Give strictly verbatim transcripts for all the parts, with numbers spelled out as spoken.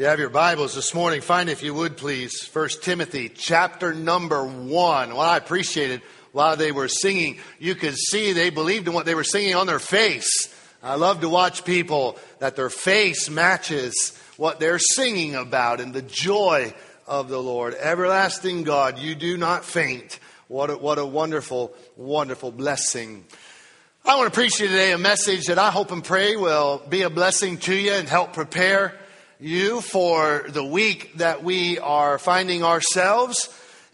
you have your Bibles this morning, find, if you would please, First Timothy chapter number one. Well, I appreciated while they were singing, you could see they believed in what they were singing on their face. I love to watch people that their face matches what they're singing about and the joy of the Lord. Everlasting God, you do not faint. What a, what a wonderful, wonderful blessing. I want to preach to you today a message that I hope and pray will be a blessing to you and help prepare you for the week that we are finding ourselves.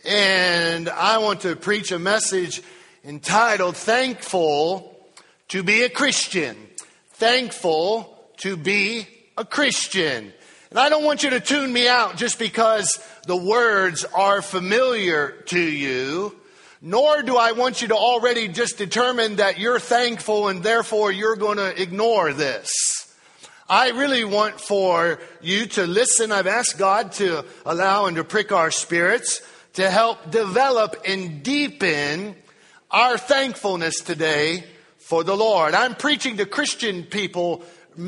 And I want to preach a message entitled, Thankful to be a Christian. Thankful to be a Christian. And I don't want you to tune me out just because the words are familiar to you, nor do I want you to already just determine that you're thankful and therefore you're going to ignore this. I really want for you to listen. I've asked God to allow and to prick our spirits to help develop and deepen our thankfulness today for the Lord. I'm preaching to Christian people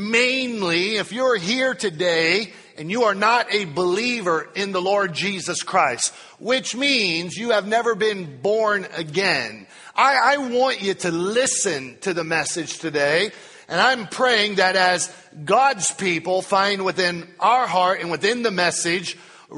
mainly. If you're here today and you are not a believer in the Lord Jesus Christ, which means you have never been born again, I, I want you to listen to the message today. And I'm praying that as God's people find within our heart and within the message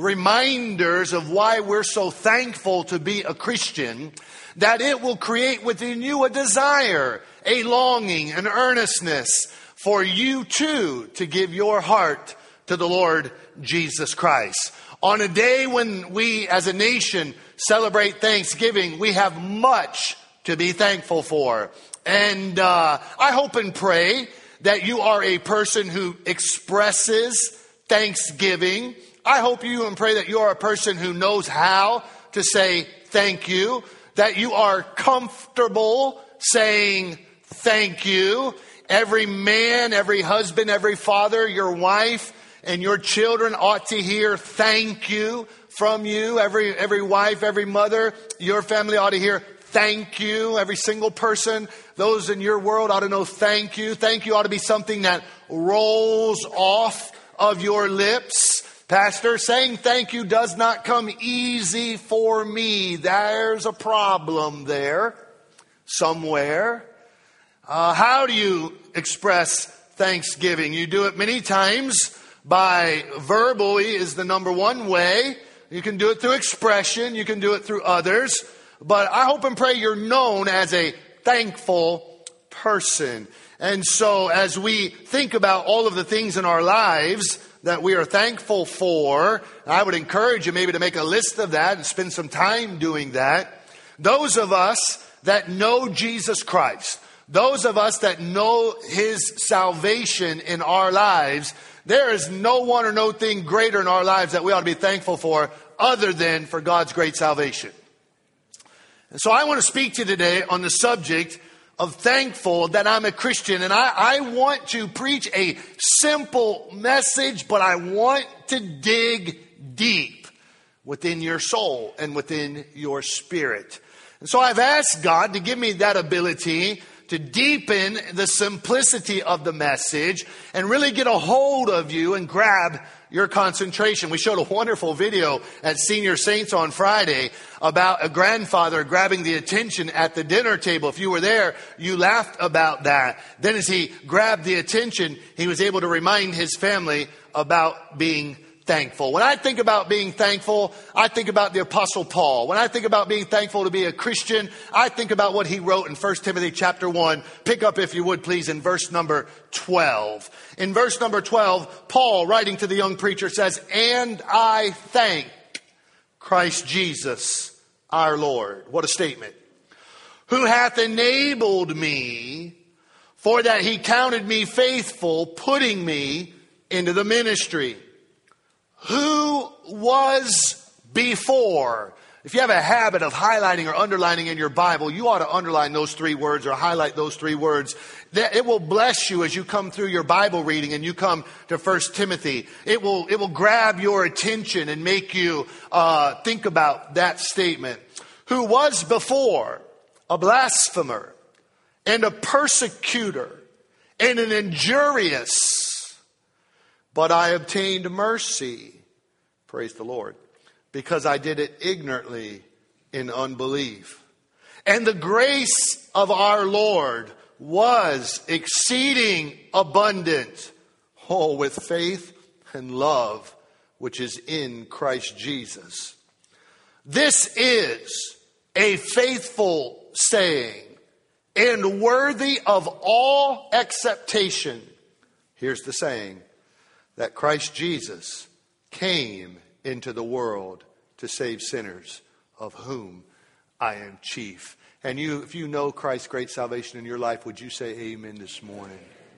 reminders of why we're so thankful to be a Christian, that it will create within you a desire, a longing, an earnestness for you too to give your heart to the Lord Jesus Christ. On a day when we as a nation celebrate Thanksgiving, we have much to be thankful for. And uh, I hope and pray that you are a person who expresses thanksgiving. I hope you and pray that you are a person who knows how to say thank you, that you are comfortable saying thank you. Every man, every husband, every father, your wife, and your children ought to hear thank you from you. Every, every wife, every mother, your family ought to hear thank you. Every single person, those in your world ought to know thank you. Thank you ought to be something that rolls off of your lips. Pastor, saying thank you does not come easy for me. There's a problem there somewhere. Uh, how do you express thanksgiving? You do it many times by verbally is the number one way. You can do it through expression. You can do it through others. But I hope and pray you're known as a thankful person. And so as we think about all of the things in our lives that we are thankful for, I would encourage you maybe to make a list of that and spend some time doing that. Those of us that know Jesus Christ, those of us that know His salvation in our lives, there is no one or no thing greater in our lives that we ought to be thankful for other than for God's great salvation. And so I want to speak to you today on the subject of thankful that I'm a Christian. And I, I want to preach a simple message, but I want to dig deep within your soul and within your spirit. And so I've asked God to give me that ability to deepen the simplicity of the message and really get a hold of you and grab your concentration. We showed a wonderful video at Senior Saints on Friday about a grandfather grabbing the attention at the dinner table. If you were there, you laughed about that. Then as he grabbed the attention, he was able to remind his family about being thankful. When I think about being thankful, I think about the Apostle Paul. When I think about being thankful to be a Christian, I think about what he wrote in First Timothy chapter one. Pick up, if you would please, in verse number twelve. In verse number twelve, Paul, writing to the young preacher, says, "And I thank Christ Jesus our Lord." What a statement. "Who hath enabled me, for that he counted me faithful, putting me into the ministry." Who was before? If you have a habit of highlighting or underlining in your Bible, you ought to underline those three words or highlight those three words. It will bless you as you come through your Bible reading and you come to First Timothy. It will, it will grab your attention and make you uh, think about that statement. Who was before a blasphemer and a persecutor and an injurious, but I obtained mercy, praise the Lord, because I did it ignorantly in unbelief. And the grace of our Lord was exceeding abundant, oh, with faith and love, which is in Christ Jesus. This is a faithful saying and worthy of all acceptation. Here's the saying, that Christ Jesus came into the world to save sinners, of whom I am chief. And you, if you know Christ's great salvation in your life, would you say amen this morning?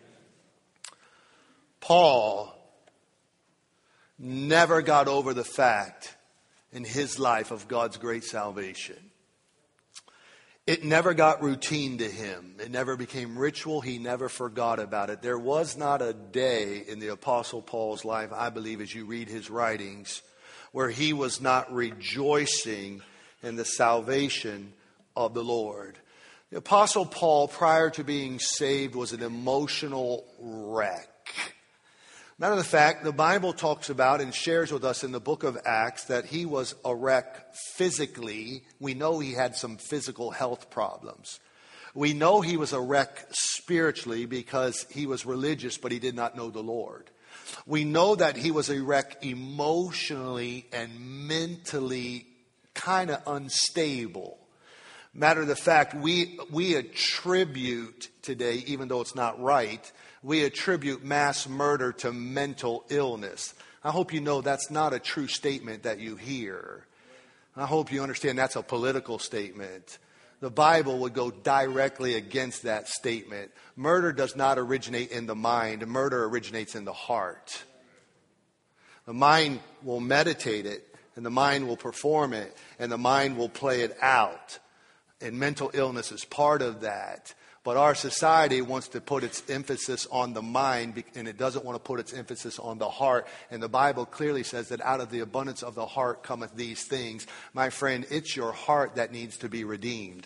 Paul never got over the fact in his life of God's great salvation. It never got routine to him. It never became ritual. He never forgot about it. There was not a day in the Apostle Paul's life, I believe, as you read his writings, where he was not rejoicing in the salvation of the Lord. The Apostle Paul, prior to being saved, was an emotional wreck. Matter of fact, the Bible talks about and shares with us in the book of Acts that he was a wreck physically. We know he had some physical health problems. We know he was a wreck spiritually because he was religious, but he did not know the Lord. We know that he was a wreck emotionally and mentally kind of unstable. Matter of the fact, we we attribute today, even though it's not right, we attribute mass murder to mental illness. I hope you know that's not a true statement that you hear. I hope you understand that's a political statement. The Bible would go directly against that statement. Murder does not originate in the mind. Murder originates in the heart. The mind will meditate it, and the mind will perform it, and the mind will play it out. And mental illness is part of that. But our society wants to put its emphasis on the mind, and it doesn't want to put its emphasis on the heart. And the Bible clearly says that out of the abundance of the heart cometh these things. My friend, it's your heart that needs to be redeemed.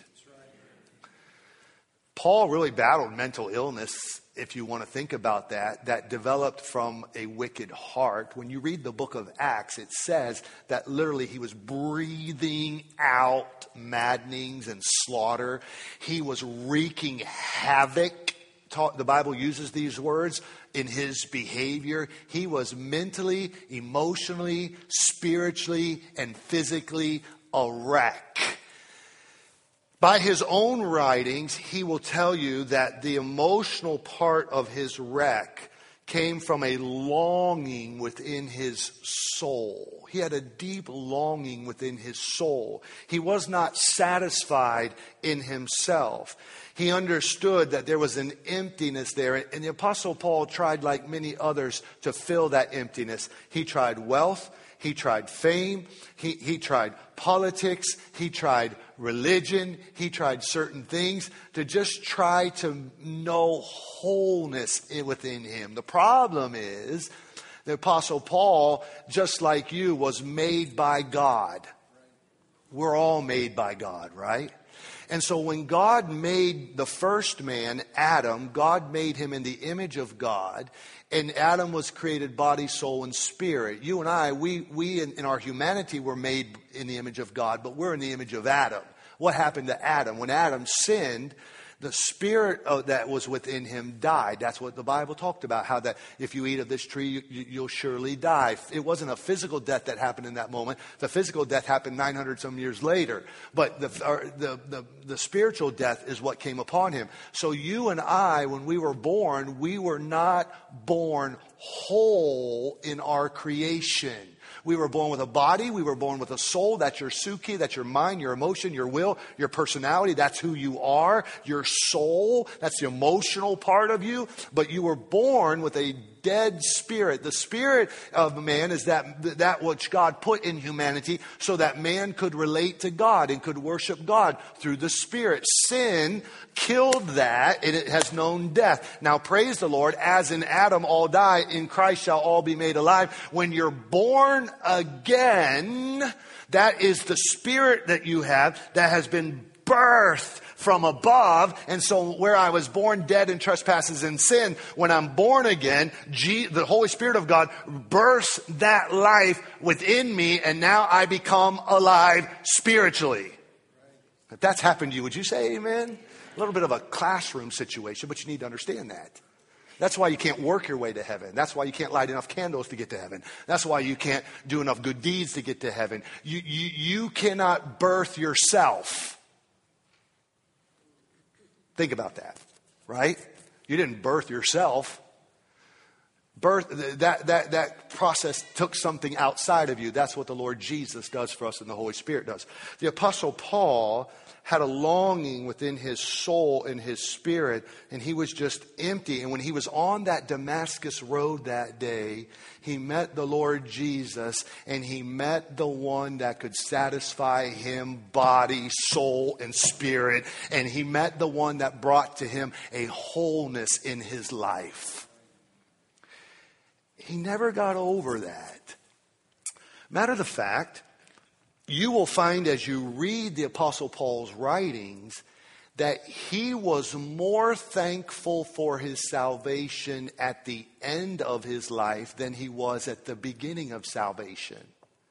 Paul really battled mental illness, if you want to think about that, that developed from a wicked heart. When you read the book of Acts, it says that literally he was breathing out maddenings and slaughter. He was wreaking havoc. The Bible uses these words in his behavior. He was mentally, emotionally, spiritually, and physically a wreck. By his own writings, he will tell you that the emotional part of his wreck came from a longing within his soul. He had a deep longing within his soul. He was not satisfied in himself. He understood that there was an emptiness there. And the Apostle Paul tried, like many others, to fill that emptiness. He tried wealth. He tried fame. He, he tried politics. He tried religion. He tried certain things to just try to know wholeness within him. The problem is the Apostle Paul, just like you, was made by God. We're all made by God, right? And so when God made the first man, Adam, God made him in the image of God. And Adam was created body, soul, and spirit. You and I, we we in, in our humanity were made in the image of God, but we're in the image of Adam. What happened to Adam? When Adam sinned, the spirit of that was within him died. That's what the Bible talked about, how that if you eat of this tree, you, you, you'll surely die. It wasn't a physical death that happened in that moment. The physical death happened nine hundred some years later. But the, or the, the, the spiritual death is what came upon him. So you and I, when we were born, we were not born whole in our creation. We were born with a body. We were born with a soul. That's your psyche. That's your mind, your emotion, your will, your personality. That's who you are. Your soul. That's the emotional part of you. But you were born with a dead spirit. The spirit of man is that, that which God put in humanity so that man could relate to God and could worship God through the spirit. Sin killed that, and it has known death. Now praise the Lord, as in Adam all die, in Christ shall all be made alive. When you're born again, that is the spirit that you have that has been birthed from above. And so where I was born dead in trespasses and sin, when I'm born again, G- the Holy Spirit of God bursts that life within me, and now I become alive spiritually. If that's happened to you, would you say amen? A little bit of a classroom situation, but you need to understand that. That's why you can't work your way to heaven. That's why you can't light enough candles to get to heaven. That's why you can't do enough good deeds to get to heaven. You, you, you cannot birth yourself. Think about that, right? You didn't birth yourself. Birth, that, that, that process took something outside of you. That's what the Lord Jesus does for us and the Holy Spirit does. The Apostle Paul had a longing within his soul and his spirit, and he was just empty. And when he was on that Damascus road that day, he met the Lord Jesus, and he met the one that could satisfy him body, soul, and spirit. And he met the one that brought to him a wholeness in his life. He never got over that. Matter of fact, you will find as you read the Apostle Paul's writings that he was more thankful for his salvation at the end of his life than he was at the beginning of salvation.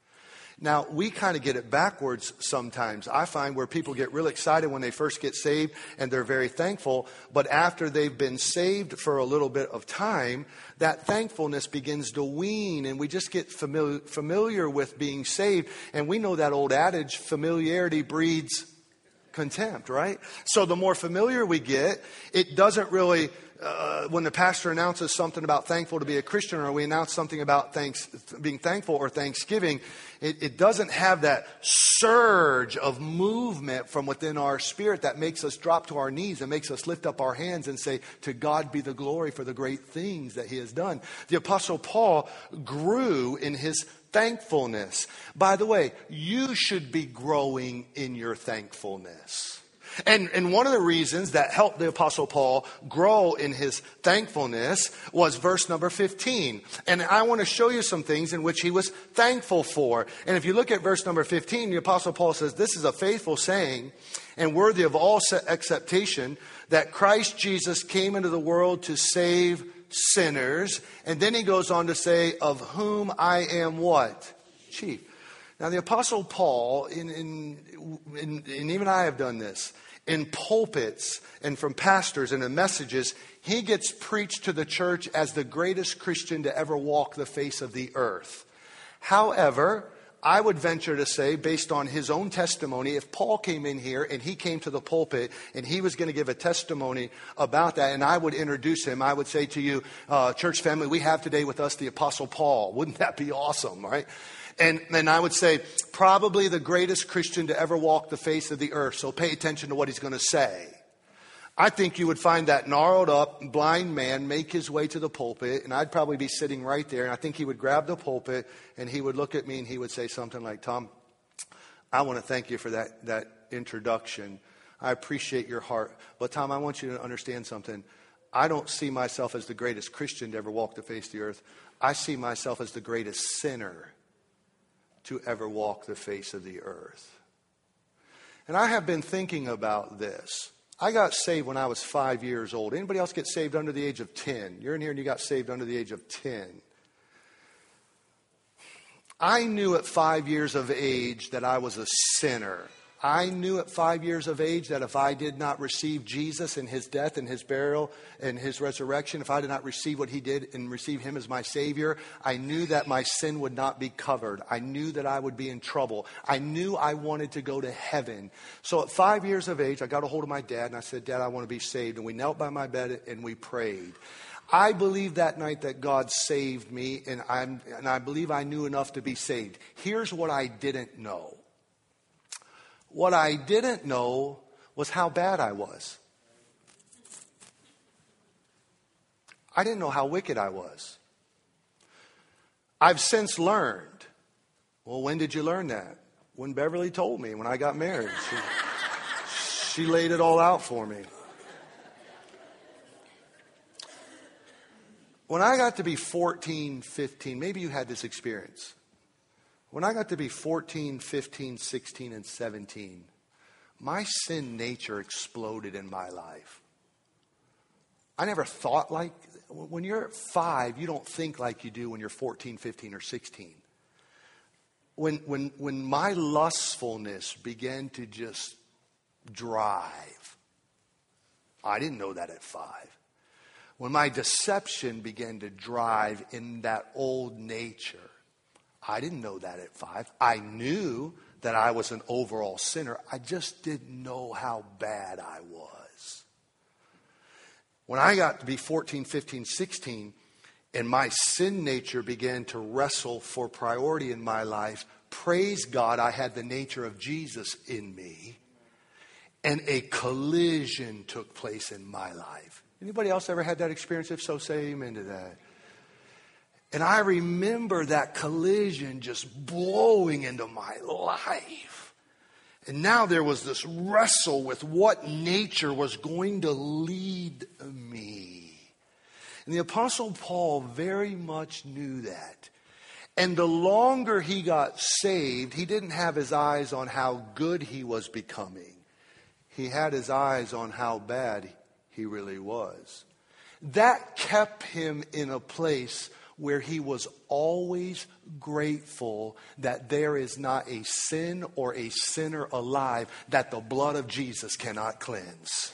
Now, we kind of get it backwards sometimes. I find where people get real excited when they first get saved and they're very thankful. But after they've been saved for a little bit of time, that thankfulness begins to wean. And we just get familiar, familiar with being saved. And we know that old adage, familiarity breeds contempt, right? So the more familiar we get, it doesn't really... Uh, when the pastor announces something about thankful to be a Christian, or we announce something about thanks, being thankful or thanksgiving, it, it doesn't have that surge of movement from within our spirit that makes us drop to our knees and makes us lift up our hands and say, to God be the glory for the great things that he has done. The Apostle Paul grew in his thankfulness. By the way, you should be growing in your thankfulness. And, and one of the reasons that helped the Apostle Paul grow in his thankfulness was verse number fifteen. And I want to show you some things in which he was thankful for. And if you look at verse number fifteen, the Apostle Paul says, this is a faithful saying and worthy of all acceptation, that Christ Jesus came into the world to save sinners. And then he goes on to say, of whom I am what? Chief. Now the Apostle Paul, in, in, in, and even I have done this, in pulpits and from pastors and in messages, he gets preached to the church as the greatest Christian to ever walk the face of the earth. However, I would venture to say, based on his own testimony, if Paul came in here and he came to the pulpit and he was going to give a testimony about that, and I would introduce him, I would say to you, uh, church family, we have today with us the Apostle Paul. Wouldn't that be awesome, right? And, and I would say probably the greatest Christian to ever walk the face of the earth. So pay attention to what he's going to say. I think you would find that gnarled up, blind man make his way to the pulpit, and I'd probably be sitting right there, and I think he would grab the pulpit, and he would look at me, and he would say something like, Tom, I want to thank you for that, that introduction. I appreciate your heart. But Tom, I want you to understand something. I don't see myself as the greatest Christian to ever walk the face of the earth. I see myself as the greatest sinner to ever walk the face of the earth. And I have been thinking about this. I got saved when I was five years old. Anybody else get saved under the age of ten? You're in here and you got saved under the age of ten. I knew at five years of age that I was a sinner. I knew at five years of age that if I did not receive Jesus and his death and his burial and his resurrection, if I did not receive what he did and receive him as my Savior, I knew that my sin would not be covered. I knew that I would be in trouble. I knew I wanted to go to heaven. So at five years of age, I got a hold of my dad and I said, Dad, I want to be saved. And we knelt by my bed and we prayed. I believe that night that God saved me, and, I'm, and I believe I knew enough to be saved. Here's what I didn't know. What I didn't know was how bad I was. I didn't know how wicked I was. I've since learned. Well, when did you learn that? When Beverly told me, when I got married. She, she laid it all out for me. When I got to be fourteen, fifteen, maybe you had this experience. When I got to be fourteen, fifteen, sixteen, and seventeen, my sin nature exploded in my life. I never thought like, when you're five, you don't think like you do when you're fourteen, fifteen, or sixteen. When, when, when my lustfulness began to just drive, I didn't know that at five. When my deception began to drive in that old nature, I didn't know that at five. I knew that I was an overall sinner. I just didn't know how bad I was. When I got to be fourteen, fifteen, sixteen, and my sin nature began to wrestle for priority in my life, praise God, I had the nature of Jesus in me. And a collision took place in my life. Anybody else ever had that experience? If so, say amen to that. And I remember that collision just blowing into my life. And now there was this wrestle with what nature was going to lead me. And the Apostle Paul very much knew that. And the longer he got saved, he didn't have his eyes on how good he was becoming. He had his eyes on how bad he really was. That kept him in a place where he was always grateful that there is not a sin or a sinner alive that the blood of Jesus cannot cleanse.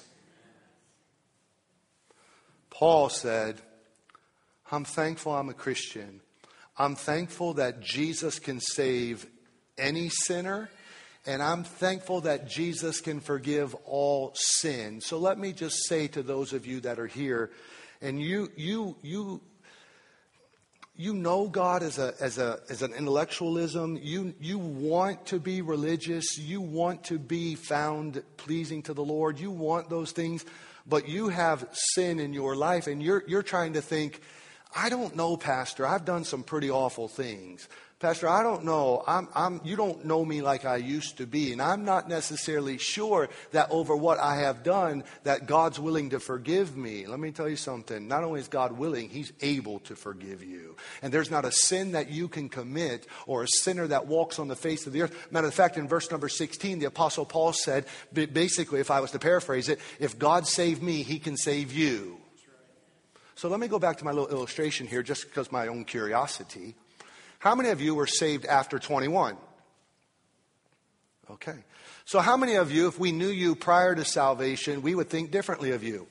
Paul said, I'm thankful I'm a Christian. I'm thankful that Jesus can save any sinner. And I'm thankful that Jesus can forgive all sin. So let me just say to those of you that are here, and you you you you know God as a as a as an intellectualism. You you want to be religious. You want to be found pleasing to the Lord. You want those things, but you have sin in your life, and you're you're trying to think, I don't know, Pastor. I've done some pretty awful things. Pastor, I don't know. I'm, I'm, you don't know me like I used to be. And I'm not necessarily sure that over what I have done that God's willing to forgive me. Let me tell you something. Not only is God willing, He's able to forgive you. And there's not a sin that you can commit or a sinner that walks on the face of the earth. Matter of fact, in verse number sixteen, the Apostle Paul said, basically, if I was to paraphrase it, if God saved me, He can save you. So let me go back to my little illustration here just because of my own curiosity. How many of you were saved after twenty-one? Okay. So how many of you, if we knew you prior to salvation, we would think differently of you?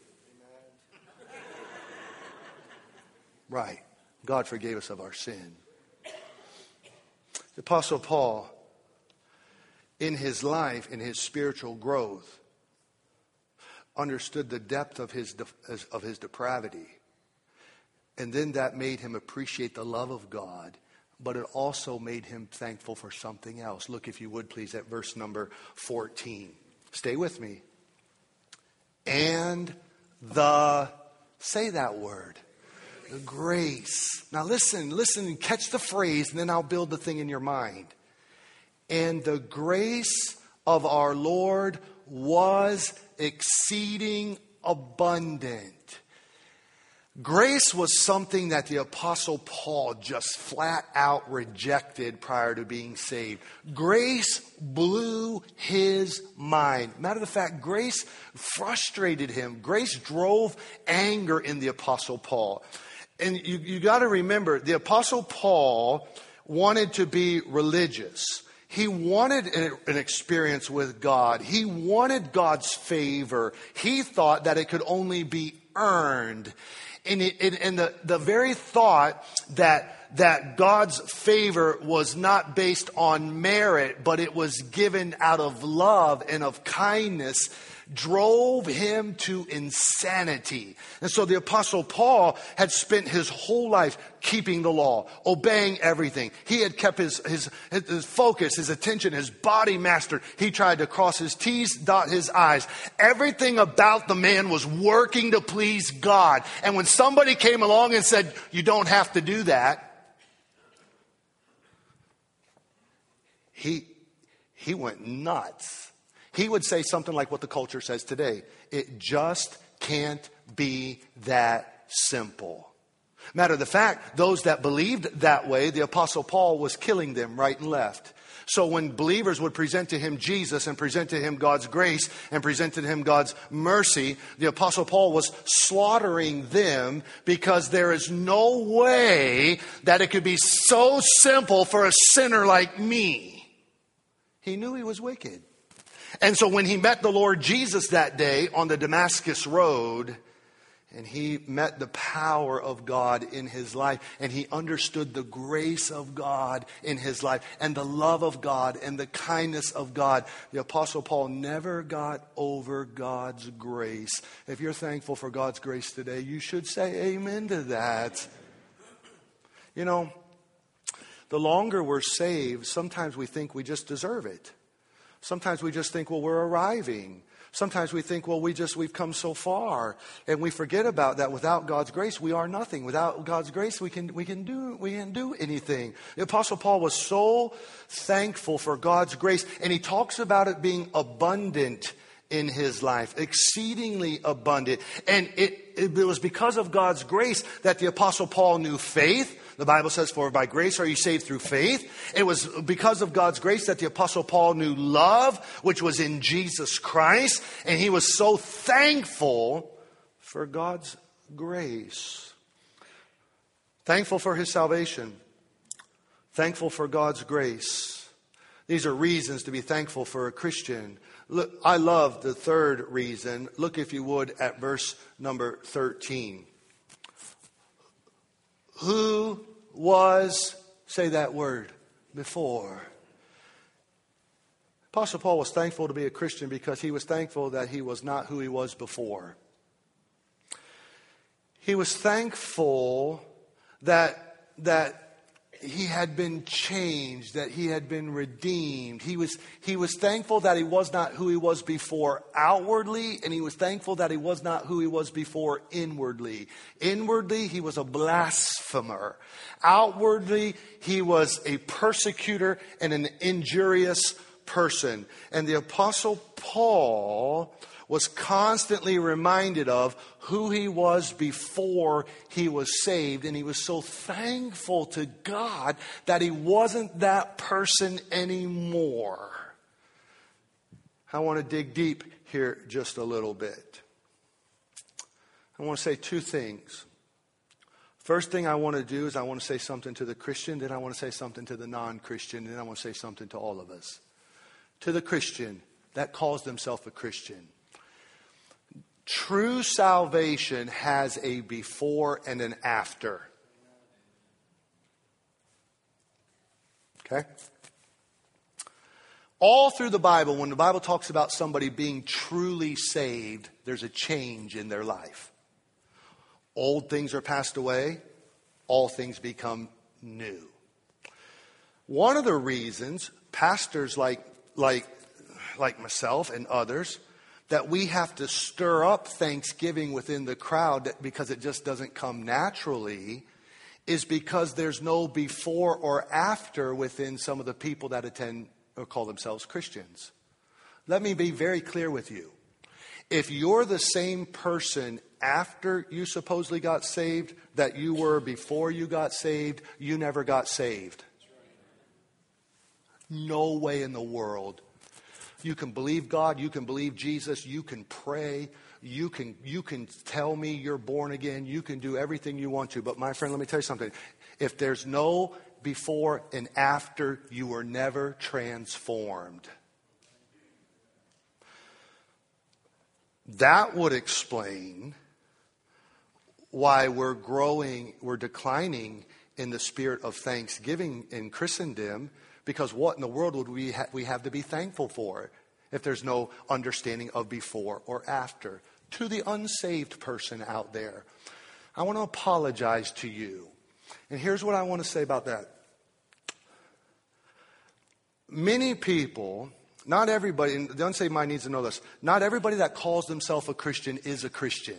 Right. God forgave us of our sin. The Apostle Paul, in his life, in his spiritual growth, understood the depth of his of his depravity. And then that made him appreciate the love of God. But it also made him thankful for something else. Look, if you would, please, at verse number fourteen. Stay with me. And the, say that word, the grace. Now listen, listen and catch the phrase, and then I'll build the thing in your mind. And the grace of our Lord was exceeding abundant. Grace was something that the Apostle Paul just flat out rejected prior to being saved. Grace blew his mind. Matter of fact, grace frustrated him. Grace drove anger in the Apostle Paul. And you, you got to remember, the Apostle Paul wanted to be religious. He wanted an experience with God. He wanted God's favor. He thought that it could only be earned. And, it, it, and the, the very thought that that God's favor was not based on merit, but it was given out of love and of kindness, drove him to insanity. And so the Apostle Paul had spent his whole life keeping the law, obeying everything. He had kept his, his, his focus, his attention, his body mastered. He tried to cross his T's, dot his I's. Everything about the man was working to please God. And when somebody came along and said, you don't have to do that, he, he went nuts. He would say something like what the culture says today. It just can't be that simple. Matter of the fact, those that believed that way, the Apostle Paul was killing them right and left. So when believers would present to him Jesus and present to him God's grace and present to him God's mercy, the Apostle Paul was slaughtering them because there is no way that it could be so simple for a sinner like me. He knew he was wicked. And so when he met the Lord Jesus that day on the Damascus Road, and he met the power of God in his life, and he understood the grace of God in his life, and the love of God, and the kindness of God, the Apostle Paul never got over God's grace. If you're thankful for God's grace today, you should say amen to that. You know, the longer we're saved, sometimes we think we just deserve it. Sometimes we just think, well, we're arriving. Sometimes we think, well, we just, we've come so far. And we forget about that. Without God's grace, we are nothing. Without God's grace, we can, we can do, we can't do anything. The Apostle Paul was so thankful for God's grace. And he talks about it being abundant in his life, exceedingly abundant. And it, it was because of God's grace that the Apostle Paul knew faith. The Bible says, for by grace are you saved through faith. It was because of God's grace that the Apostle Paul knew love, which was in Jesus Christ. And he was so thankful for God's grace. Thankful for his salvation. Thankful for God's grace. These are reasons to be thankful for a Christian. Look, I love the third reason. Look, if you would, at verse number thirteen. Who was, say that word, before. Apostle Paul was thankful to be a Christian because he was thankful that he was not who he was before. He was thankful that, that he had been changed, that he had been redeemed. He was, he was thankful that he was not who he was before outwardly, and he was thankful that he was not who he was before inwardly. Inwardly, he was a blasphemer. Outwardly, he was a persecutor and an injurious person. And the Apostle Paul was constantly reminded of who he was before he was saved. And he was so thankful to God that he wasn't that person anymore. I want to dig deep here just a little bit. I want to say two things. First thing I want to do is I want to say something to the Christian, then I want to say something to the non-Christian, then I want to say something to all of us. To the Christian that calls themselves a Christian. True salvation has a before and an after. Okay? All through the Bible, when the Bible talks about somebody being truly saved, there's a change in their life. Old things are passed away, all things become new. One of the reasons pastors like like like myself and others that we have to stir up thanksgiving within the crowd because it just doesn't come naturally is because there's no before or after within some of the people that attend or call themselves Christians. Let me be very clear with you. If you're the same person after you supposedly got saved that you were before you got saved, you never got saved. No way in the world. You can believe God, you can believe Jesus, you can pray, you can you can tell me you're born again, you can do everything you want to. But my friend, let me tell you something. If there's no before and after, you were never transformed. That would explain why we're growing, we're declining in the spirit of thanksgiving in Christendom. Because what in the world would we, ha- we have to be thankful for if there's no understanding of before or after? To the unsaved person out there, I want to apologize to you. And here's what I want to say about that. Many people, not everybody, and the unsaved mind needs to know this, not everybody that calls themselves a Christian is a Christian.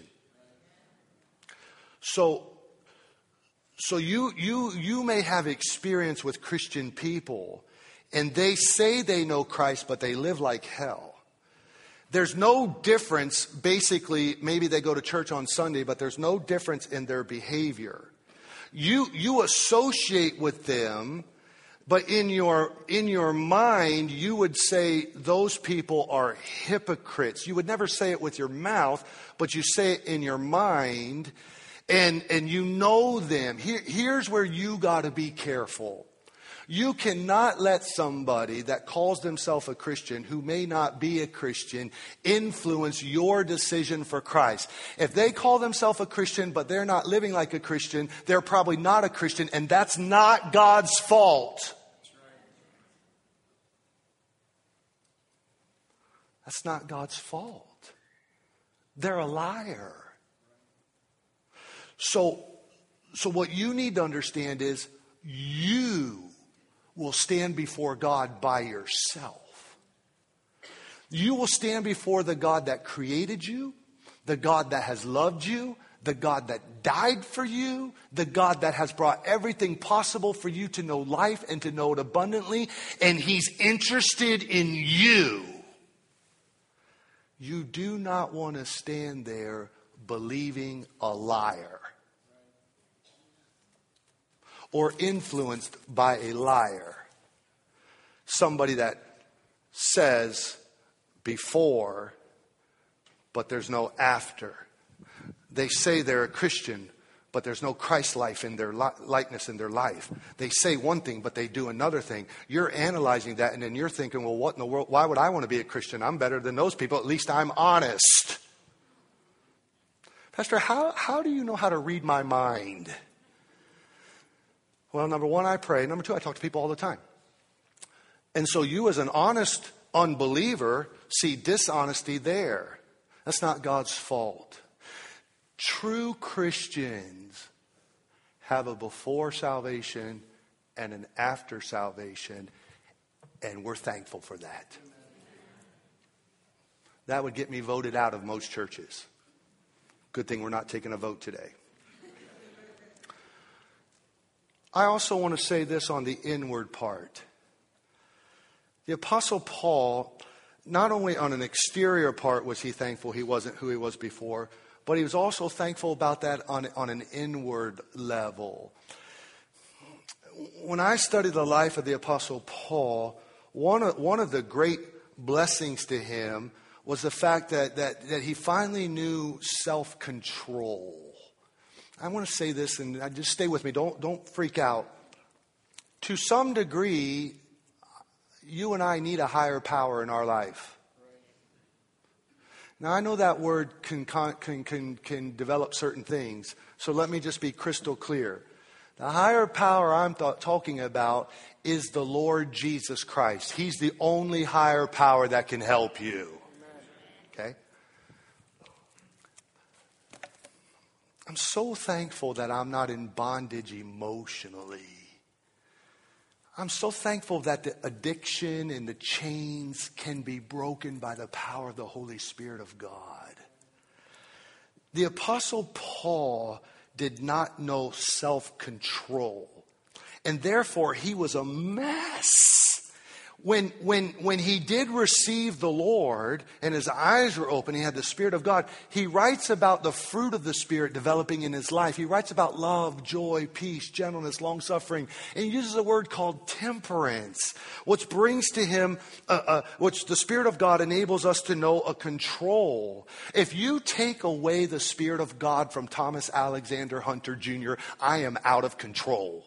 So, So you you you may have experience with Christian people, and they say they know Christ, but they live like hell. There's no difference, basically, maybe they go to church on Sunday, but there's no difference in their behavior. You you associate with them But in your, in your mind, you would say those people are hypocrites. You would never say it with your mouth, but you say it in your mind, and, and you know them. Here, here's where you got to be careful. You cannot let somebody that calls themselves a Christian who may not be a Christian influence your decision for Christ. If they call themselves a Christian but they're not living like a Christian, they're probably not a Christian, and that's not God's fault. That's not God's fault. They're a liar. So, so what you need to understand is you will stand before God by yourself. You will stand before the God that created you, the God that has loved you, the God that died for you, the God that has brought everything possible for you to know life and to know it abundantly, and He's interested in you. You do not want to stand there believing a liar or influenced by a liar. Somebody that says before, but there's no after. They say they're a Christian, but there's no Christ life in their li- likeness in their life. They say one thing, but they do another thing. You're analyzing that, and then you're thinking, well, what in the world? Why would I want to be a Christian? I'm better than those people. At least I'm honest. Pastor, how, how do you know how to read my mind? Well, number one, I pray. Number two, I talk to people all the time. And so you as an honest unbeliever see dishonesty there. That's not God's fault. True Christians have a before salvation and an after salvation, and we're thankful for that. That would get me voted out of most churches. Good thing we're not taking a vote today. I also want to say this on the inward part. The Apostle Paul, not only on an exterior part was he thankful he wasn't who he was before, but he was also thankful about that on, on an inward level. When I studied the life of the Apostle Paul, one of, one of the great blessings to him was the fact that, that, that he finally knew self-control. I want to say this, and just stay with me. Don't, don't freak out. To some degree, you and I need a higher power in our life. Now, I know that word can, can, can, can develop certain things, so let me just be crystal clear. The higher power I'm th- talking about is the Lord Jesus Christ. He's the only higher power that can help you. Okay? I'm so thankful that I'm not in bondage emotionally. I'm so thankful that the addiction and the chains can be broken by the power of the Holy Spirit of God. The Apostle Paul did not know self-control, and therefore he was a mess. When, when, when he did receive the Lord and his eyes were open, he had the Spirit of God, he writes about the fruit of the Spirit developing in his life. He writes about love, joy, peace, gentleness, long-suffering, and he uses a word called temperance, which brings to him, uh, uh, which the Spirit of God enables us to know a control. If you take away the Spirit of God from Thomas Alexander Hunter Junior, I am out of control.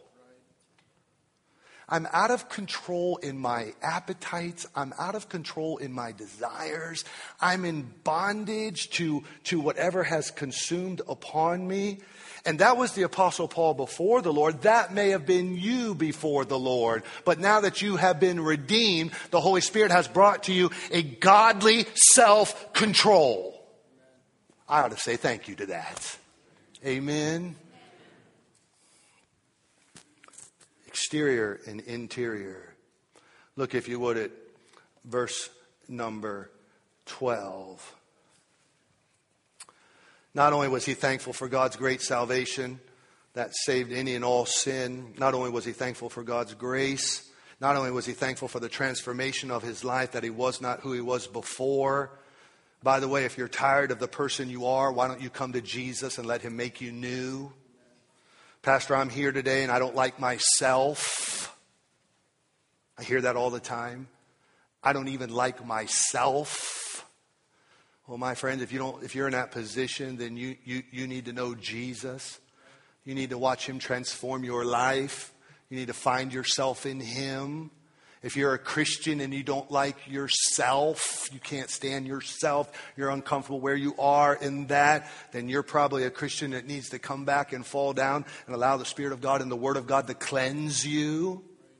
I'm out of control in my appetites. I'm out of control in my desires. I'm in bondage to, to whatever has consumed upon me. And that was the Apostle Paul before the Lord. That may have been you before the Lord. But now that you have been redeemed, the Holy Spirit has brought to you a godly self-control. I ought to say thank you to that. Amen. Exterior and interior. Look, if you would, at verse number twelve. Not only was he thankful for God's great salvation that saved any and all sin, not only was he thankful for God's grace, not only was he thankful for the transformation of his life, that he was not who he was before. By the way, if you're tired of the person you are, why don't you come to Jesus and let him make you new? Pastor, I'm here today and I don't like myself. I hear that all the time. I don't even like myself. Well, my friends, if you don't, if you're in that position, then you, you, you need to know Jesus. You need to watch him transform your life. You need to find yourself in him. If you're a Christian and you don't like yourself, you can't stand yourself, you're uncomfortable where you are in that, then you're probably a Christian that needs to come back and fall down and allow the Spirit of God and the Word of God to cleanse you.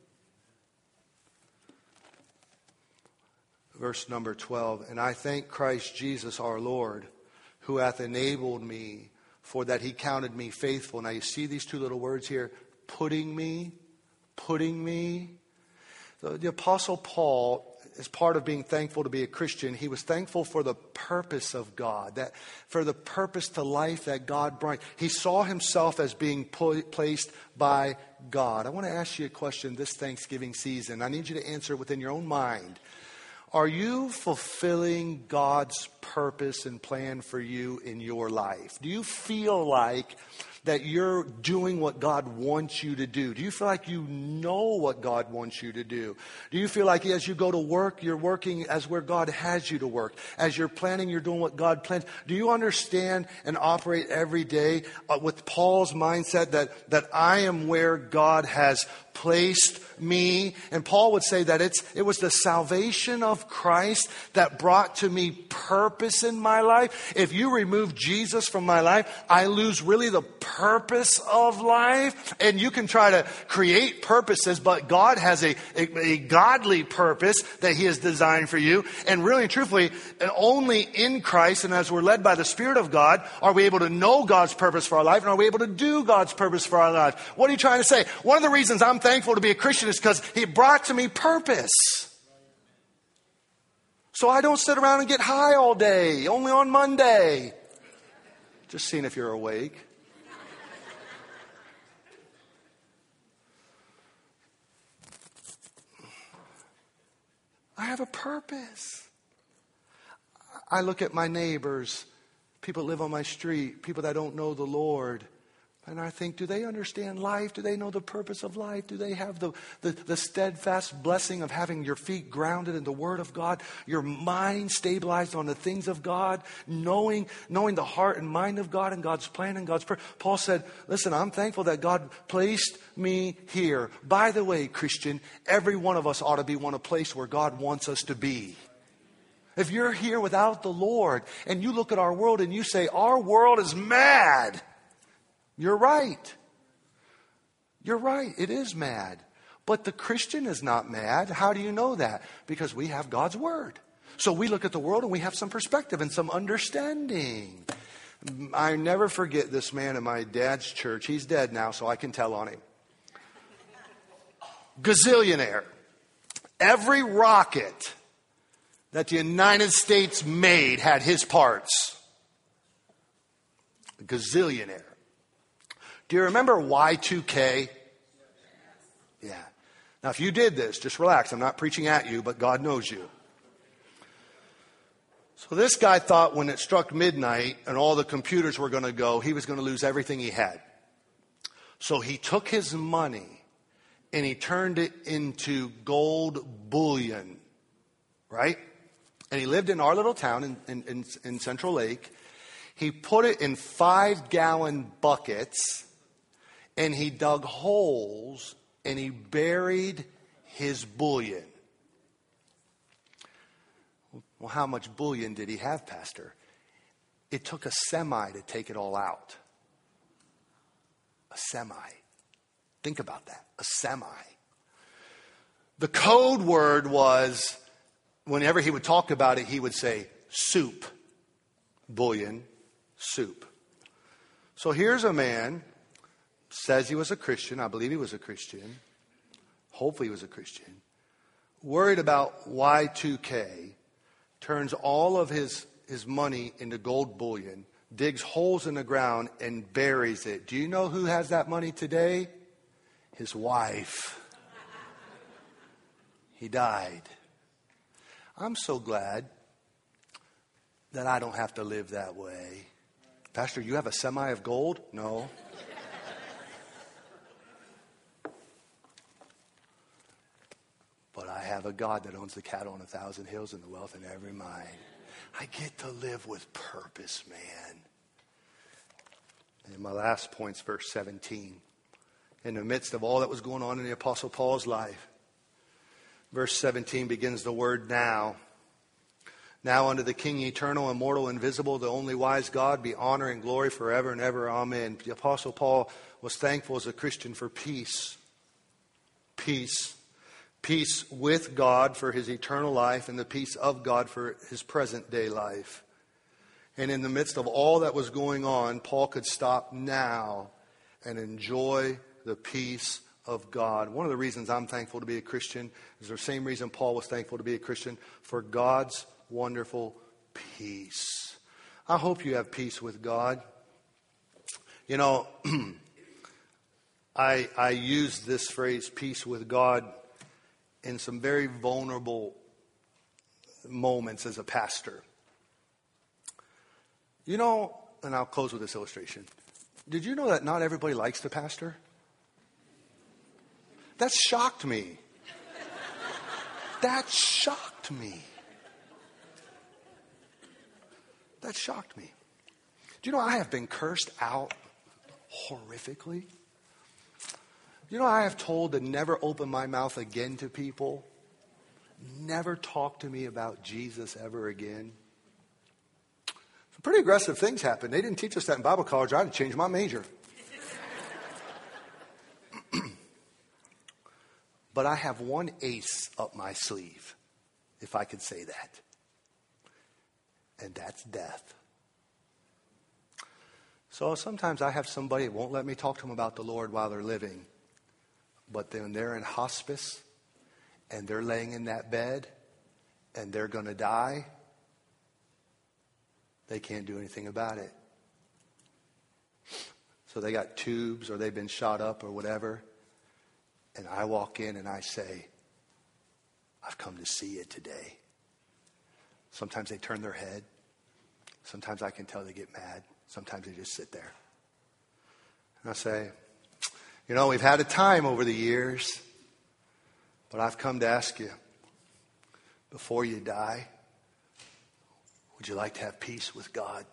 Verse number twelve, and I thank Christ Jesus our Lord, who hath enabled me, for that he counted me faithful. Now you see these two little words here, putting me, putting me. The, the Apostle Paul, as part of being thankful to be a Christian, he was thankful for the purpose of God, that for the purpose to life that God brought. He saw himself as being pu- placed by God. I want to ask you a question this Thanksgiving season. I need you to answer it within your own mind. Are you fulfilling God's purpose and plan for you in your life? Do you feel like that you're doing what God wants you to do? Do you feel like you know what God wants you to do? Do you feel like as you go to work, you're working as where God has you to work? As you're planning, you're doing what God plans? Do you understand and operate every day uh, with Paul's mindset that, that I am where God has placed me? And Paul would say that it's it was the salvation of Christ that brought to me purpose in my life. If you remove Jesus from my life, I lose really the purpose of life. And you can try to create purposes, but God has a, a, a godly purpose that he has designed for you. And really and truthfully, only in Christ and as we're led by the Spirit of God are we able to know God's purpose for our life, and are we able to do God's purpose for our life. What are you trying to say? One of the reasons I'm thankful to be a Christian is because he brought to me purpose. So I don't sit around and get high all day, only on Monday. Just seeing if you're awake. I have a purpose. I look at my neighbors, people that live on my street, people that don't know the Lord, and I think, do they understand life? Do they know the purpose of life? Do they have the, the, the steadfast blessing of having your feet grounded in the Word of God, your mind stabilized on the things of God, knowing, knowing the heart and mind of God and God's plan and God's purpose? Paul said, listen, I'm thankful that God placed me here. By the way, Christian, every one of us ought to be one a place where God wants us to be. If you're here without the Lord and you look at our world and you say, our world is mad, you're right. You're right. It is mad. But the Christian is not mad. How do you know that? Because we have God's Word. So we look at the world and we have some perspective and some understanding. I never forget this man in my dad's church. He's dead now, so I can tell on him. Gazillionaire. Every rocket that the United States made had his parts. Gazillionaire. Do you remember Y two K? Yeah. Now, if you did this, just relax. I'm not preaching at you, but God knows you. So this guy thought when it struck midnight and all the computers were going to go, he was going to lose everything he had. So he took his money and he turned it into gold bullion, right? And he lived in our little town in, in, in, in Central Lake. He put it in five-gallon buckets. And he dug holes and he buried his bullion. Well, how much bullion did he have, Pastor? It took a semi to take it all out. A semi. Think about that. A semi. The code word was, whenever he would talk about it, he would say soup. Bullion, soup. So here's a man, says he was a Christian. I believe he was a Christian. Hopefully he was a Christian. Worried about Y two K. Turns all of his, his money into gold bullion. Digs holes in the ground and buries it. Do you know who has that money today? His wife. He died. I'm so glad that I don't have to live that way. Pastor, you have a semi of gold? No. have a God that owns the cattle on a thousand hills and the wealth in every mine. I get to live with purpose, man. And my last point's verse seventeen. In the midst of all that was going on in the Apostle Paul's life, verse seventeen begins the word now. Now unto the King, eternal, immortal, invisible, the only wise God, be honor and glory forever and ever. Amen. The Apostle Paul was thankful as a Christian for peace. Peace. Peace with God for his eternal life and the peace of God for his present day life. And in the midst of all that was going on, Paul could stop now and enjoy the peace of God. One of the reasons I'm thankful to be a Christian is the same reason Paul was thankful to be a Christian, for God's wonderful peace. I hope you have peace with God. You know, I, I use this phrase, peace with God, in some very vulnerable moments as a pastor. You know, and I'll close with this illustration. Did you know that not everybody likes the pastor? That shocked me. That shocked me. That shocked me. Do you know I have been cursed out horrifically? You know I have told to never open my mouth again to people. Never talk to me about Jesus ever again. Some pretty aggressive things happened. They didn't teach us that in Bible college. I had to change my major. But I have one ace up my sleeve, if I could say that. And that's death. So sometimes I have somebody that won't let me talk to them about the Lord while they're living. But then they're in hospice and they're laying in that bed and they're going to die. They can't do anything about it. So they got tubes or they've been shot up or whatever. And I walk in and I say, I've come to see you today. Sometimes they turn their head. Sometimes I can tell they get mad. Sometimes they just sit there. And I say, you know, we've had a time over the years, but I've come to ask you, before you die, would you like to have peace with God?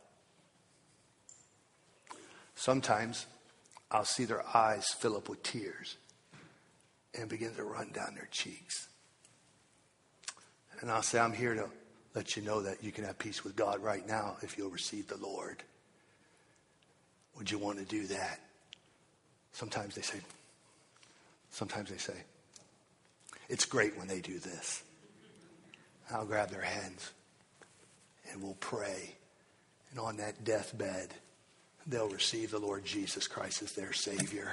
Sometimes I'll see their eyes fill up with tears and begin to run down their cheeks. And I'll say, I'm here to let you know that you can have peace with God right now if you'll receive the Lord. Would you want to do that? Sometimes they say, sometimes they say, it's great when they do this. I'll grab their hands and we'll pray. And on that deathbed, they'll receive the Lord Jesus Christ as their Savior.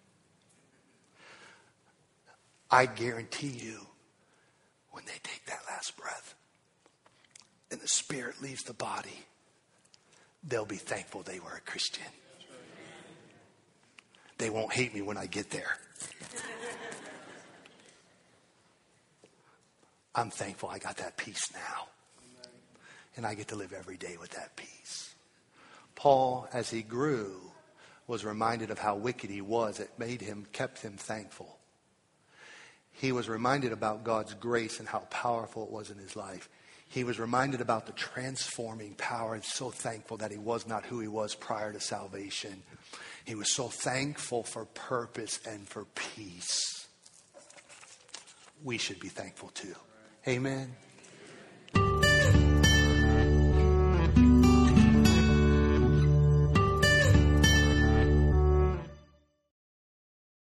I guarantee you, when they take that last breath and the spirit leaves the body, they'll be thankful they were a Christian. They won't hate me when I get there. I'm thankful I got that peace now. And I get to live every day with that peace. Paul, as he grew, was reminded of how wicked he was. It made him, kept him thankful. He was reminded about God's grace and how powerful it was in his life. He was reminded about the transforming power and so thankful that he was not who he was prior to salvation. He was so thankful for purpose and for peace. We should be thankful too. Amen.